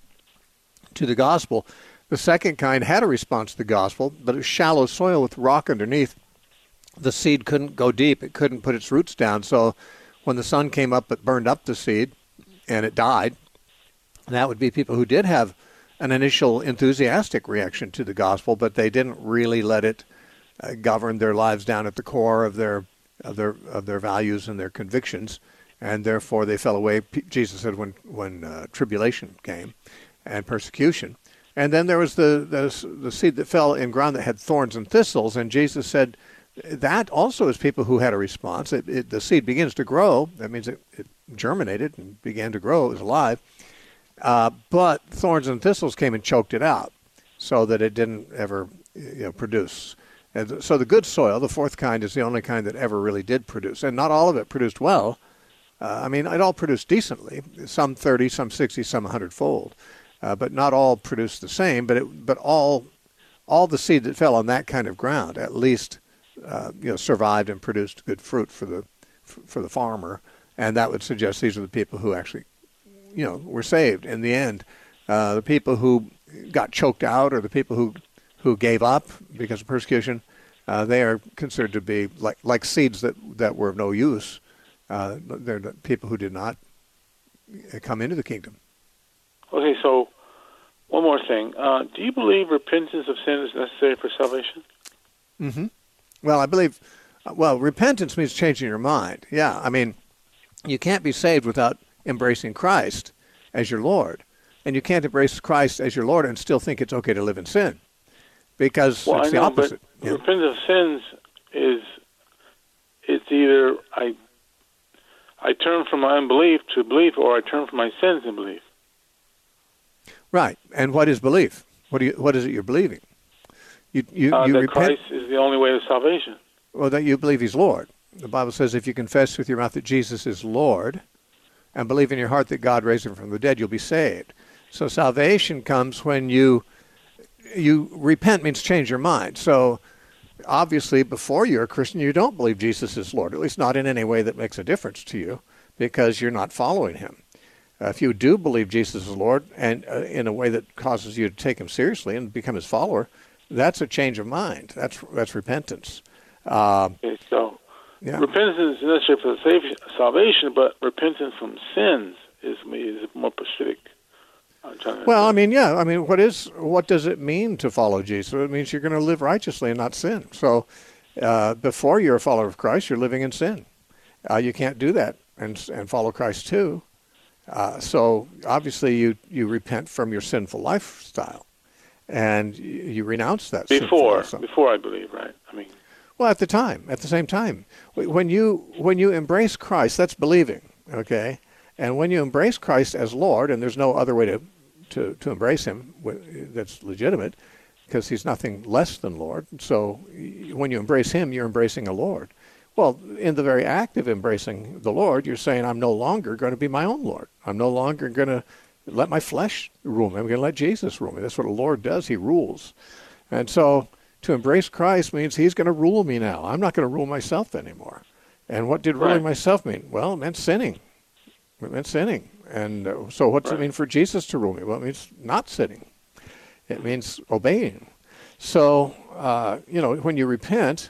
to the gospel. The second kind had a response to the gospel, but it was shallow soil with rock underneath. The seed couldn't go deep. It couldn't put its roots down. So when the sun came up, it burned up the seed, and it died. And that would be people who did have an initial enthusiastic reaction to the gospel, but they didn't really let it uh, govern their lives down at the core of their of their of their values and their convictions, and therefore they fell away. P- Jesus said when when uh, tribulation came and persecution. And then there was the, the the seed that fell in ground that had thorns and thistles, and Jesus said that also is people who had a response. It, it, the seed begins to grow. That means it, it germinated and began to grow. It was alive. Uh, but thorns and thistles came and choked it out so that it didn't ever you know, produce. And so the good soil, the fourth kind, is the only kind that ever really did produce. And not all of it produced well. Uh, I mean, it all produced decently, some thirty, some sixty, some one hundred fold. Uh, but not all produced the same. But it, but all all the seed that fell on that kind of ground at least uh, you know survived and produced good fruit for the for the farmer. And that would suggest these are the people who actually you know, were saved in the end. Uh, the people who got choked out or the people who who gave up because of persecution, uh, they are considered to be like like seeds that, that were of no use. Uh, they're the people who did not come into the kingdom.
Okay, so one more thing. Uh, do you believe repentance of sin is necessary for salvation?
Mm-hmm. Well, I believe, well, repentance means changing your mind. Yeah, I mean, you can't be saved without embracing Christ as your Lord. And you can't embrace Christ as your Lord and still think it's okay to live in sin. Because
well,
it's
I
the
know,
opposite.
But
Yeah.
repentance of sins is, it's either I I turn from my unbelief to belief or I turn from my sins and belief.
Right. And what is belief? What do you what is it you're believing? You you,
Uh,
you
that
repent
Christ is the only way of salvation.
well that you believe he's Lord. The Bible says if you confess with your mouth that Jesus is Lord and believe in your heart that God raised him from the dead, you'll be saved. So salvation comes when you you repent means change your mind. So obviously before you're a Christian, you don't believe Jesus is Lord, at least not in any way that makes a difference to you because you're not following him. Uh, if you do believe Jesus is Lord and uh, in a way that causes you to take him seriously and become his follower, that's a change of mind. That's that's repentance. Uh,
Okay, so
yeah.
repentance is necessary for the salvation, but repentance from sins is is more specific. I'm trying to
Well, I mean, yeah. I mean, what is what does it mean to follow Jesus? It means you're going to live righteously and not sin. So uh, before you're a follower of Christ, you're living in sin. Uh, you can't do that and and follow Christ too. Uh, so obviously you, you repent from your sinful lifestyle, and you, you renounce that
before
sinful
before I believe, right? I mean,
well, at the time, at the same time, when you when you embrace Christ, that's believing, okay? And when you embrace Christ as Lord, and there's no other way to to, to embrace Him that's legitimate, because He's nothing less than Lord. So when you embrace Him, you're embracing a Lord. Well, in the very act of embracing the Lord, you're saying, I'm no longer going to be my own Lord. I'm no longer going to let my flesh rule me. I'm going to let Jesus rule me. That's what a Lord does. He rules. And so to embrace Christ means He's going to rule me now. I'm not going to rule myself anymore. And what did ruling right. myself mean? Well, it meant sinning. It meant sinning. And uh, so what's right. it mean for Jesus to rule me? Well, it means not sinning. It means obeying. So, uh, you know, when you repent,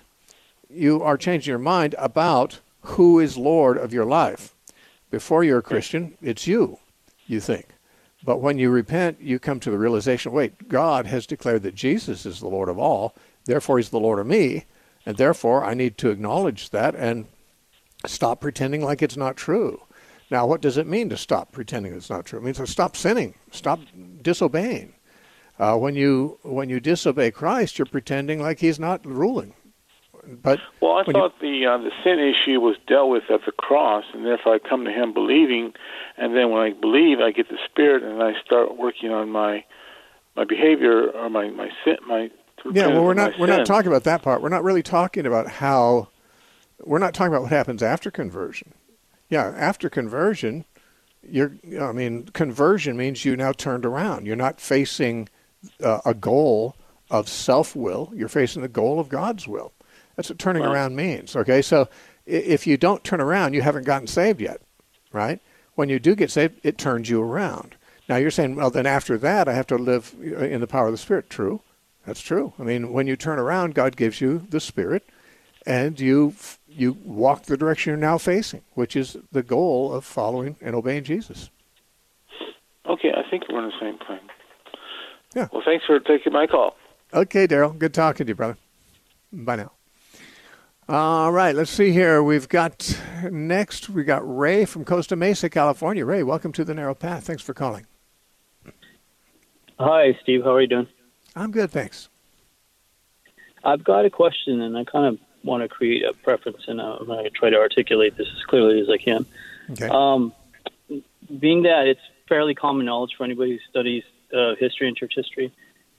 you are changing your mind about who is Lord of your life. Before you're a Christian, it's you, you think. But when you repent, you come to the realization, wait, God has declared that Jesus is the Lord of all, therefore He's the Lord of me, and therefore I need to acknowledge that and stop pretending like it's not true. Now, what does it mean to stop pretending it's not true? It means to stop sinning, stop disobeying. Uh, when you when you disobey Christ, you're pretending like He's not ruling. But
well, I thought you, the uh, the sin issue was dealt with at the cross, and therefore I come to Him believing, and then when I believe, I get the Spirit, and I start working on my my behavior or my my sin. My
yeah, well, we're not we're sin. not talking about that part. We're not really talking about how. We're not talking about what happens after conversion. Yeah, after conversion, you're. I mean, conversion means you now turned around. You're not facing uh, a goal of self-will. You're facing the goal of God's will. That's what turning right. around means, okay? So if you don't turn around, you haven't gotten saved yet, right? When you do get saved, it turns you around. Now you're saying, well, then after that, I have to live in the power of the Spirit. True. That's true. I mean, when you turn around, God gives you the Spirit, and you you walk the direction you're now facing, which is the goal of following and obeying Jesus.
Okay, I think we're on the same plane.
Yeah.
Well, thanks for taking my call.
Okay, Daryl. Good talking to you, brother. Bye now. All right, let's see here. We've got next, we got Ray from Costa Mesa, California. Ray, welcome to The Narrow Path. Thanks for calling.
Hi, Steve. How are you doing?
I'm good, thanks.
I've got a question, and I kind of want to create a preference, and I'm going to try to articulate this as clearly as I can.
Okay.
Um, being that it's fairly common knowledge for anybody who studies uh, history and church history,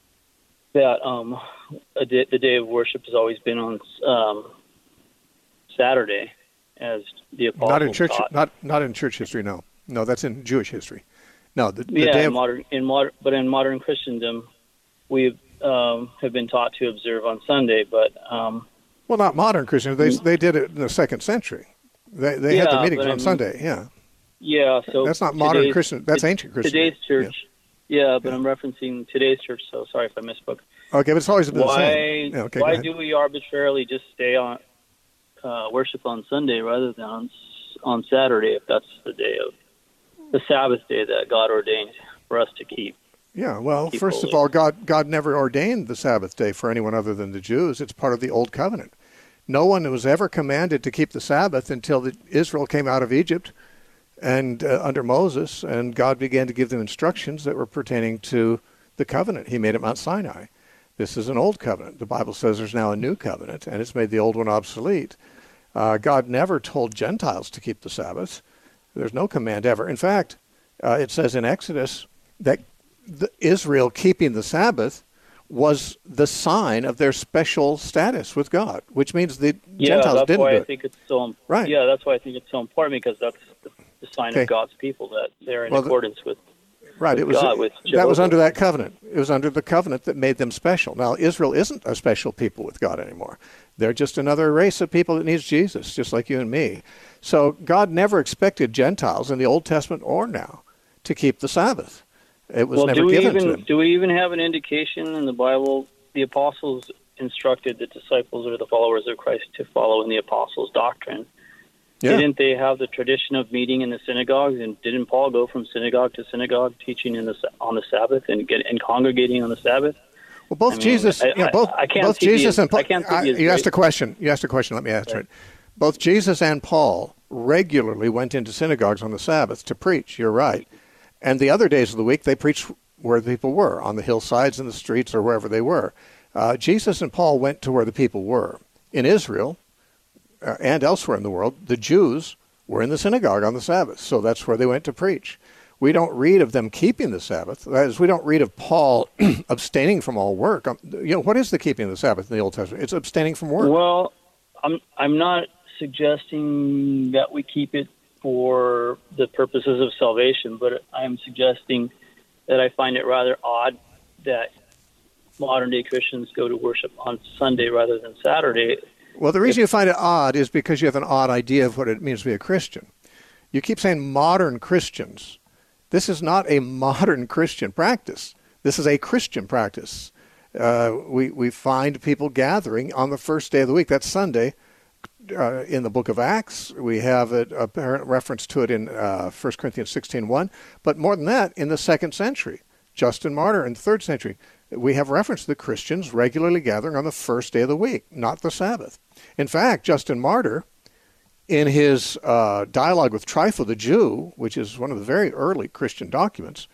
that um, a day, the day of worship has always been on um, Saturday, as the apostles
not in church,
taught.
not not in church history. No, no, that's in Jewish history. No, the, the
yeah,
day
in
of...
modern in modern, but in modern Christendom, we um, have been taught to observe on Sunday. But um,
well, not modern Christians. They they did it in the second century. They they
yeah,
had their meetings on
in,
Sunday. Yeah.
Yeah. So
that's not modern Christian. That's ancient Christian.
Today's church.
Yeah.
Yeah, but yeah. I'm referencing today's church, so sorry if I misspoke.
Okay, but it's always been
why,
the same. Yeah, okay,
why do we arbitrarily just stay on uh, worship on Sunday rather than on, on Saturday if that's the day of the Sabbath day that God ordained for us to keep?
Yeah, well,
keep
first
holy.
of all, God God never ordained the Sabbath day for anyone other than the Jews. It's part of the Old Covenant. No one was ever commanded to keep the Sabbath until the, Israel came out of Egypt and uh, under Moses, and God began to give them instructions that were pertaining to the covenant He made at Mount Sinai. This is an old covenant. The Bible says there's now a new covenant, and it's made the old one obsolete. Uh, God never told Gentiles to keep the Sabbath. There's no command ever. In fact, uh, it says in Exodus that the Israel keeping the Sabbath was the sign of their special status with God, which means the
yeah,
Gentiles
that's
didn't
why
do
I
it.
think it's so.
Right.
Yeah, that's why I think it's so important, because that's the, the sign
Okay.
of God's people, that they're in
Well, the-
accordance with.
Right,
with
it was
God, with
that was
Jehovah.
under that covenant. It was under the covenant that made them special. Now, Israel isn't a special people with God anymore. They're just another race of people that needs Jesus, just like you and me. So God never expected Gentiles in the Old Testament or now to keep the Sabbath. It was
well,
never
do we
given
even,
to them.
Do we even have an indication in the Bible? The apostles instructed the disciples or the followers of Christ to follow in the apostles' doctrine.
Yeah.
Didn't they have the tradition of meeting in the synagogues? And didn't Paul go from synagogue to synagogue, teaching in the on the Sabbath and get and congregating on the Sabbath?
Well, both
I mean,
Jesus,
I-
yeah, both,
I- I can't
both
see the-
Jesus and Paul.
I can't see the
you asked
great-
a question. You asked a question. Let me answer it. Both Jesus and Paul regularly went into synagogues on the Sabbath to preach. You're right. And the other days of the week, they preached where the people were, on the hillsides, in the streets, or wherever they were. Uh, Jesus and Paul went to where the people were. In Israel, uh, and elsewhere in the world, the Jews were in the synagogue on the Sabbath, so that's where they went to preach. We don't read of them keeping the Sabbath. That is, we don't read of Paul abstaining from all work. Um, you know, what is the keeping of the Sabbath in the Old Testament? It's abstaining from work.
Well, I'm I'm not suggesting that we keep it for the purposes of salvation, but I'm suggesting that I find it rather odd that modern-day Christians go to worship on Sunday rather than Saturday.
Well, the reason if, you find it odd is because you have an odd idea of what it means to be a Christian. You keep saying modern Christians. This is not a modern Christian practice. This is a Christian practice. Uh, we, we find people gathering on the first day of the week. That's Sunday. Uh, in the book of Acts, we have a apparent reference to it in uh, First Corinthians sixteen one. But more than that, in the second century, Justin Martyr in the third century, we have reference to the Christians regularly gathering on the first day of the week, not the Sabbath. In fact, Justin Martyr, in his uh, dialogue with Trypho the Jew, which is one of the very early Christian documents,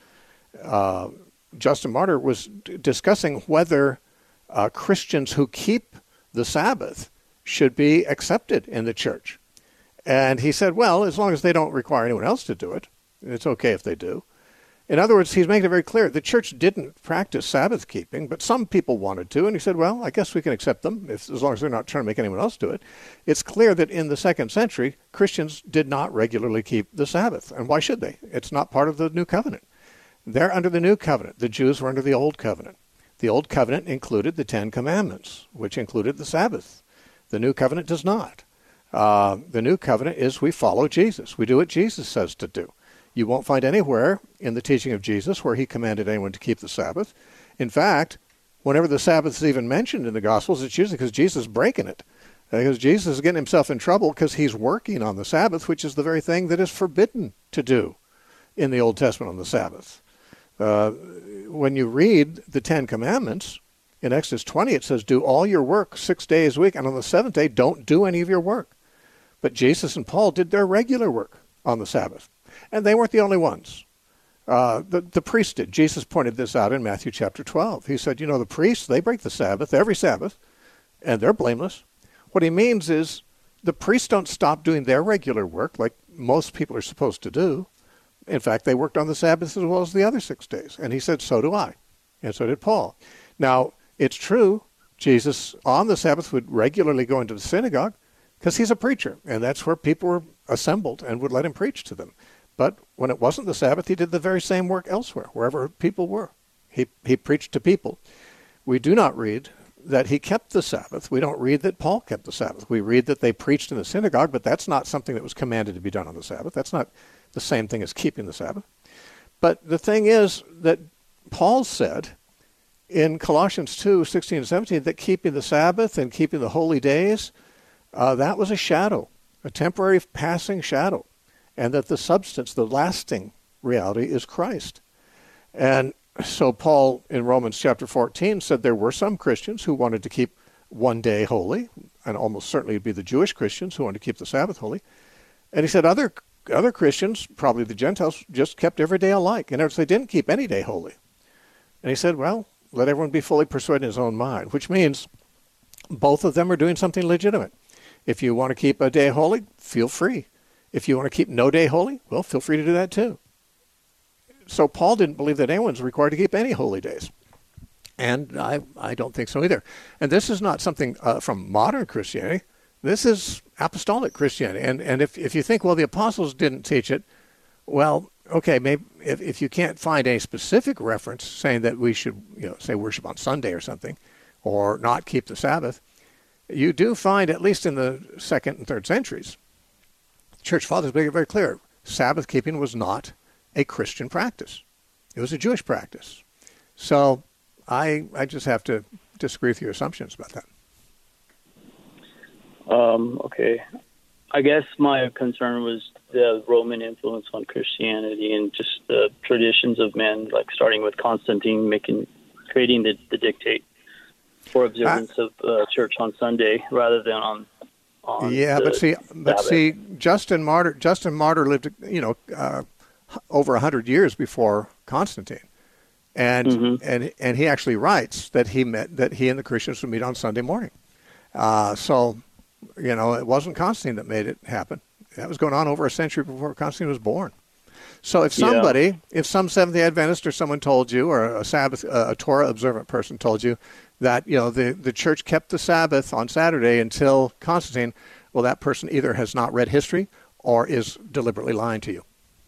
uh, Justin Martyr was d- discussing whether uh, Christians who keep the Sabbath should be accepted in the church. And he said, well, as long as they don't require anyone else to do it, it's okay if they do. In other words, he's making it very clear the church didn't practice Sabbath keeping, but some people wanted to. And he said, well, I guess we can accept them if, as long as they're not trying to make anyone else do it. It's clear that in the second century, Christians did not regularly keep the Sabbath. And why should they? It's not part of the new covenant. They're under the new covenant. The Jews were under the old covenant. The old covenant included the Ten Commandments, which included the Sabbath. The new covenant does not. Uh, the new covenant is we follow Jesus. We do what Jesus says to do. You won't find anywhere in the teaching of Jesus where he commanded anyone to keep the Sabbath. In fact, whenever the Sabbath is even mentioned in the Gospels, it's usually because Jesus is breaking it. Because Jesus is getting himself in trouble because he's working on the Sabbath, which is the very thing that is forbidden to do in the Old Testament on the Sabbath. Uh, when you read the Ten Commandments, in Exodus twenty, it says, do all your work six days a week, and on the seventh day, don't do any of your work. But Jesus and Paul did their regular work on the Sabbath. And they weren't the only ones. Uh, the, the priests did. Jesus pointed this out in Matthew chapter twelve. He said, you know, the priests, they break the Sabbath every Sabbath, and they're blameless. What he means is the priests don't stop doing their regular work like most people are supposed to do. In fact, they worked on the Sabbath as well as the other six days. And he said, so do I. And so did Paul. Now, it's true, Jesus on the Sabbath would regularly go into the synagogue because he's a preacher, and that's where people were assembled and would let him preach to them. But when it wasn't the Sabbath, he did the very same work elsewhere, wherever people were. He, he preached to people. We do not read that he kept the Sabbath. We don't read that Paul kept the Sabbath. We read that they preached in the synagogue, but that's not something that was commanded to be done on the Sabbath. That's not the same thing as keeping the Sabbath. But the thing is that Paul said in Colossians two, sixteen and seventeen, that keeping the Sabbath and keeping the holy days, uh, that was a shadow, a temporary passing shadow, and that the substance, the lasting reality is Christ. And so Paul in Romans chapter fourteen said there were some Christians who wanted to keep one day holy, and almost certainly it would be the Jewish Christians who wanted to keep the Sabbath holy. And he said other other Christians, probably the Gentiles, just kept every day alike. In other words, they didn't keep any day holy. And he said, well, let everyone be fully persuaded in his own mind, which means both of them are doing something legitimate. If you want to keep a day holy, feel free. If you want to keep no day holy, well, feel free to do that too. So Paul didn't believe that anyone's required to keep any holy days. And I, I don't think so either. And this is not something uh, from modern Christianity. This is apostolic Christianity. And and if, if you think, well, the apostles didn't teach it, well, okay, maybe if, if you can't find any specific reference saying that we should, you know, say worship on Sunday or something, or not keep the Sabbath, you do find, at least in the second and third centuries, church fathers make it very clear, Sabbath keeping was not a Christian practice. It was a Jewish practice. So I I just have to disagree with your assumptions about that.
Um, okay. I guess my concern was the Roman influence on Christianity and just the traditions of men, like starting with Constantine, making, creating the, the dictate for observance I, of uh, church on Sunday rather than on on.
Yeah,
the
but see, but
Sabbath.
see, Justin Martyr, Justin Martyr lived, you know, uh, over a hundred years before Constantine, and
Mhm.
and and he actually writes that he met that he and the Christians would meet on Sunday morning. Uh, so, you know, it wasn't Constantine that made it happen. That was going on over a century before Constantine was born. So if somebody,
Yeah.
if some Seventh-day Adventist or someone told you, or a Sabbath, uh, a Torah observant person told you that, you know, the, the church kept the Sabbath on Saturday until Constantine, well, that person either has not read history or is deliberately lying to you.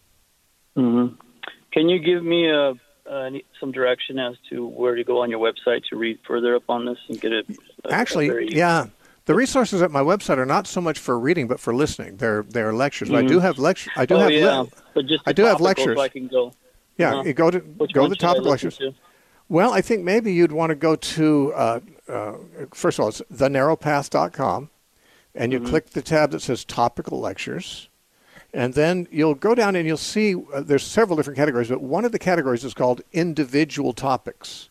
Mm-hmm. Can you give me a, uh, some direction as to where to go on your website to read further up on this and get it? A,
Actually,
a very...
yeah. The resources at my website are not so much for reading, but for listening. They're they're lectures.
Mm-hmm.
I do have lectures. I do
oh,
have.
yeah.
Le-
but just
I do have
topical,
lectures.
So I can go.
Yeah,
uh,
you go to
Which
go
one
to the
should I
topic
listen
lectures.
to?
Well, I think maybe you'd want to go to uh, uh, first of all, it's the narrow path dot com, and you
Mm-hmm.
click the tab that says topical lectures, and then you'll go down and you'll see uh, there's several different categories, but one of the categories is called individual topics.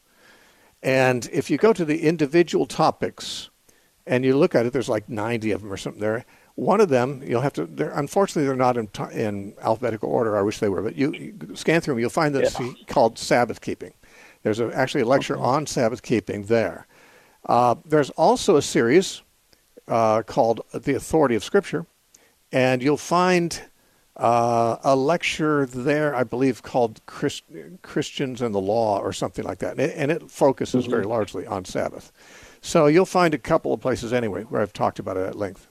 And if you go to the individual topics and you look at it, there's like ninety of them or something there. One of them, you'll have to, they're, unfortunately, they're not in, t- in alphabetical order. I wish they were. But you, you scan through them, you'll find that
Yeah.
it's called Sabbath keeping. There's a, actually a lecture
Okay.
on Sabbath keeping there. Uh, there's also a series uh, called The Authority of Scripture. And you'll find uh, a lecture there, I believe, called Christ- Christians and the Law or something like that. And it, and it focuses
Mm-hmm.
very largely on Sabbath. So you'll find a couple of places anyway where I've talked about it at length.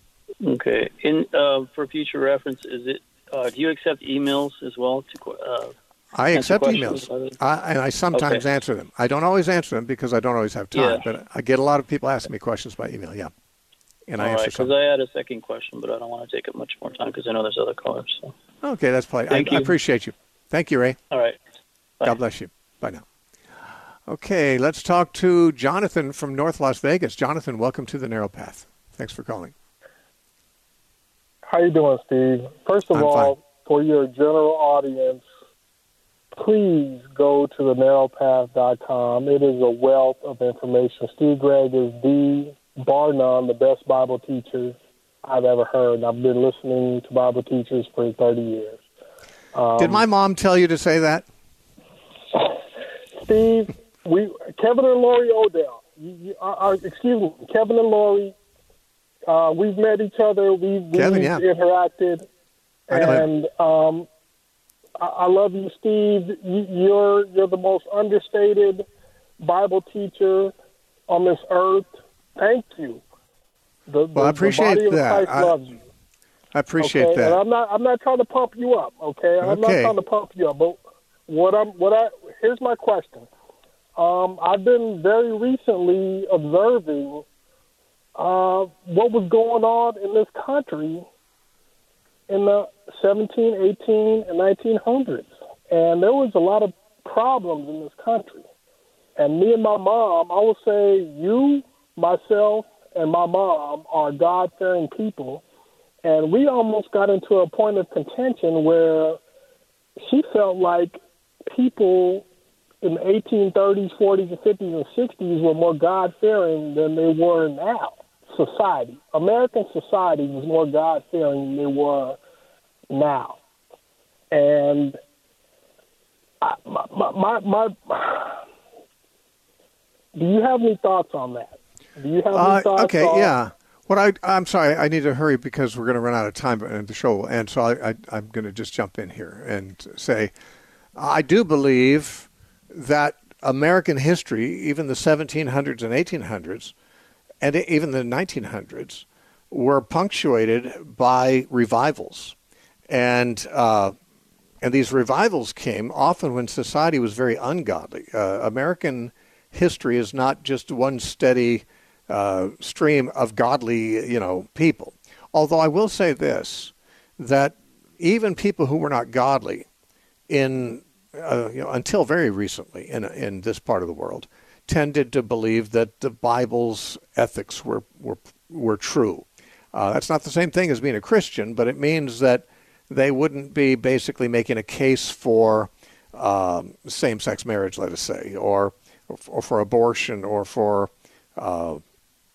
Okay. In uh, for future reference, is it? Uh, do you accept emails as well? To uh,
I
answer
accept
questions?
emails, I, and I sometimes
Okay.
answer them. I don't always answer them because I don't always have time,
Yeah.
but I get a lot of people asking me questions by email, yeah. And I
All
answer
right,
some.
because I had a second question, but I don't want to take up much more time because I know there's other callers. So.
Okay, that's plenty. I,
Thank
I
you.
appreciate you. Thank you, Ray.
All right. Bye.
God bless you. Bye now. Okay, let's talk to Jonathan from North Las Vegas. Jonathan, welcome to the Narrow Path. Thanks for calling.
How you doing, Steve? First of
I'm
all,
fine.
for your general audience, please go to the narrow path dot com. It is a wealth of information. Steve Gregg is the, bar none, the best Bible teacher I've ever heard. I've been listening to Bible teachers for thirty years. Um,
Did my mom tell you to say that?
Steve, we Kevin and Lori Odell. You, you, uh, uh, excuse me, Kevin and Lori. Uh, we've met each other. We've, we've
Kevin, yeah.
interacted,
I know him.
and um, I, I love you, Steve. You, you're you're the most understated Bible teacher on this earth. Thank you. The,
Well, I
the-
appreciate
the body
that.
Of Christ
I-
loves you.
I appreciate
okay? And
that.
I'm not I'm not trying to pump you up. Okay, I'm
Okay.
not trying to pump you up. But what I'm what I here's my question. Um, I've been very recently observing uh, what was going on in this country in the seventeen, eighteen, and nineteen hundreds, and there was a lot of problems in this country. And me and my mom, I will say, you, myself, and my mom are God-fearing people. And we almost got into a point of contention where she felt like people in the eighteen thirties, forties, and fifties, and sixties were more God-fearing than they were now. Society. American society was more God-fearing than they were now. And I, my, my, my, my, do you have any thoughts on that? Do you have any
Uh,
thoughts
okay,
on
yeah. What I I'm sorry, I need to hurry because we're going to run out of time and the show will end. So I, I I'm going to just jump in here and say, I do believe that American history, even the seventeen hundreds and eighteen hundreds, and even the nineteen hundreds, were punctuated by revivals, and uh, and these revivals came often when society was very ungodly. Uh, American history is not just one steady uh, stream of godly, you know, people. Although I will say this, that even people who were not godly in uh, you know, until very recently in in this part of the world, tended to believe that the Bible's ethics were were were true. Uh, that's not the same thing as being a Christian, but it means that they wouldn't be basically making a case for um, same-sex marriage, let us say, or or for abortion, or for uh,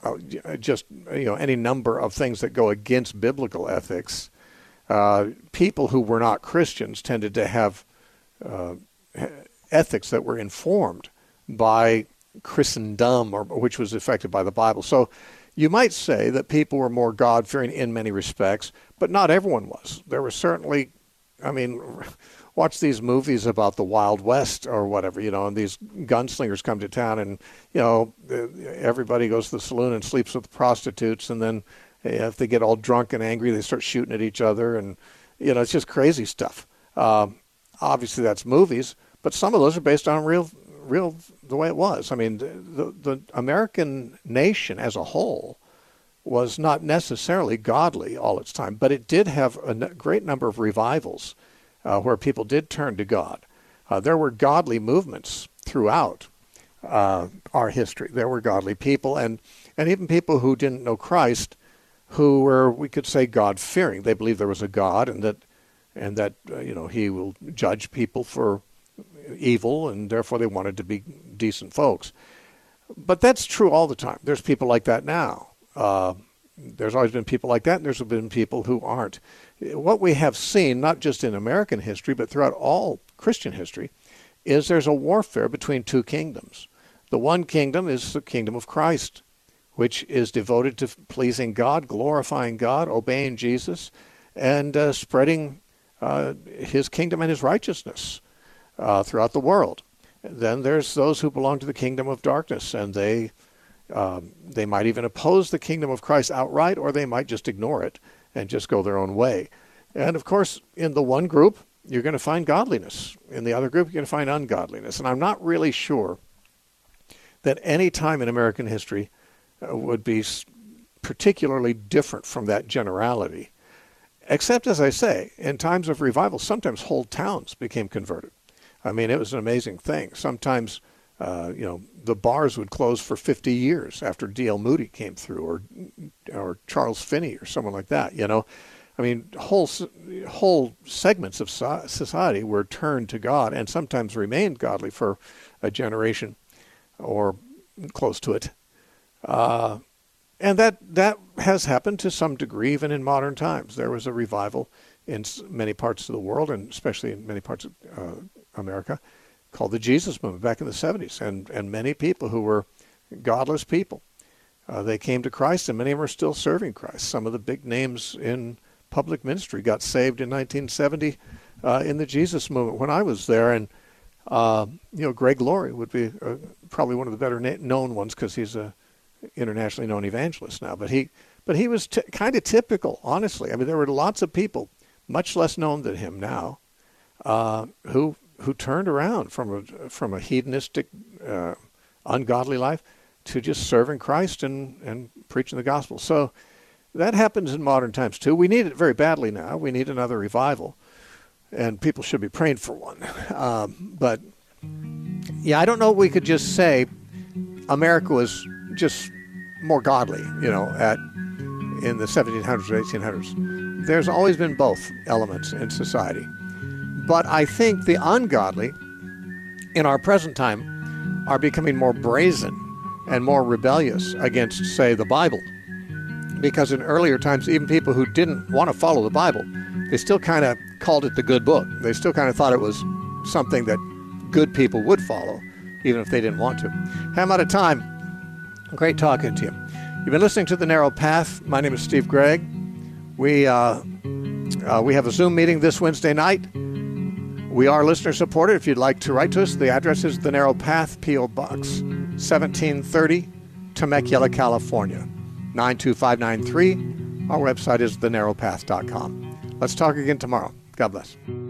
uh, just you know any number of things that go against biblical ethics, uh, people who were not Christians tended to have uh, ethics that were informed by Christendom, or which was affected by the Bible. So you might say that people were more God-fearing in many respects, but not everyone was. There were certainly, I mean, watch these movies about the Wild West or whatever, you know, and these gunslingers come to town and, you know, everybody goes to the saloon and sleeps with the prostitutes, and then if they get all drunk and angry, they start shooting at each other, and, you know, it's just crazy stuff. Uh, obviously, that's movies, but some of those are based on real real the way it was. I mean, the, the American nation as a whole was not necessarily godly all its time, but it did have a great number of revivals uh, where people did turn to God. Uh, there were godly movements throughout uh, our history. There were godly people, and, and even people who didn't know Christ, who were, we could say, God-fearing. They believed there was a God, and that, and that uh, you know, he will judge people for evil, and therefore they wanted to be decent folks. But that's true all the time. There's people like that now. Uh, there's always been people like that, and there's been people who aren't. What we have seen, not just in American history, but throughout all Christian history, is there's a warfare between two kingdoms. The one kingdom is the kingdom of Christ, which is devoted to pleasing God, glorifying God, obeying Jesus, and uh, spreading uh, his kingdom and his righteousness Uh, throughout the world. Then there's those who belong to the kingdom of darkness, and they um, they might even oppose the kingdom of Christ outright, or they might just ignore it and just go their own way. And of course, in the one group, you're going to find godliness. In the other group, you're going to find ungodliness. And I'm not really sure that any time in American history uh, would be particularly different from that generality. Except, as I say, in times of revival, sometimes whole towns became converted. I mean, it was an amazing thing. Sometimes, uh, you know, the bars would close for fifty years after D L Moody came through, or or Charles Finney, or someone like that. You know, I mean, whole whole segments of society were turned to God, and sometimes remained godly for a generation or close to it. Uh, and that that has happened to some degree even in modern times. There was a revival in many parts of the world, and especially in many parts of uh, America, called the Jesus Movement back in the seventies, and and many people who were godless people, uh, they came to Christ, and many of them are still serving Christ. Some of the big names in public ministry got saved in nineteen seventy uh, in the Jesus Movement when I was there, and uh, you know, Greg Laurie would be uh, probably one of the better na- known ones, because he's a internationally known evangelist now. But he but he was t- kind of typical, honestly. I mean, there were lots of people much less known than him now uh, who. who turned around from a from a hedonistic, uh, ungodly life to just serving Christ and, and preaching the gospel. So that happens in modern times too. We need it very badly now. We need another revival, and people should be praying for one. Um, but yeah, I don't know if we could just say America was just more godly, you know, at in the seventeen hundreds or eighteen hundreds. There's always been both elements in society. But I think the ungodly in our present time are becoming more brazen and more rebellious against, say, the Bible. Because in earlier times, even people who didn't want to follow the Bible, they still kind of called it the good book. They still kind of thought it was something that good people would follow, even if they didn't want to. Hey, I'm out of time. Great talking to you. You've been listening to The Narrow Path. My name is Steve Gregg. We, uh, uh, we have a Zoom meeting this Wednesday night. We are listener-supported. If you'd like to write to us, the address is The Narrow Path, P O. Box seventeen thirty, Temecula, California, nine two five nine three. Our website is the narrow path dot com. Let's talk again tomorrow. God bless.